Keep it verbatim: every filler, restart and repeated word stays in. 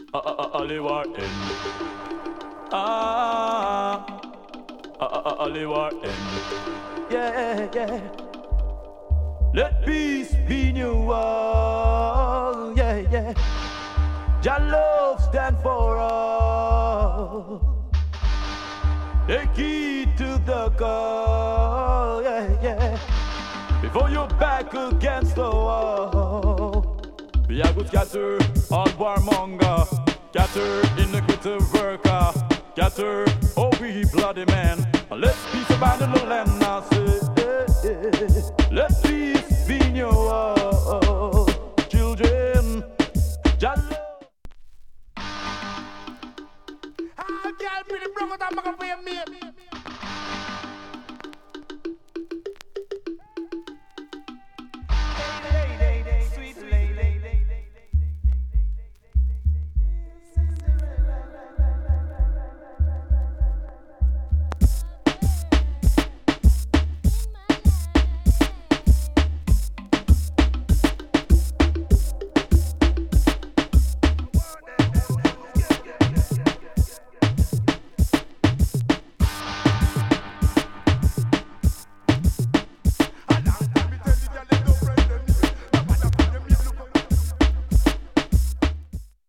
Ah, ah, ah, Ali war end. Ah, ah, ah, ah, Ali war end. Yeah, yeah. Let peace be in your world. Yeah, yeah. Jah love stand for all. The key to the call. Yeah, yeah. Before you're back against the wall. Be a good scatter, all warmonger. Scatter, iniquity worker. Scatter, oh we bloody man. Let's peace abandon the land now, say, eh, eh. Let peace be in your world, children. Jah love. Ah, girl, pretty broke out, I'm gonna pay a mate.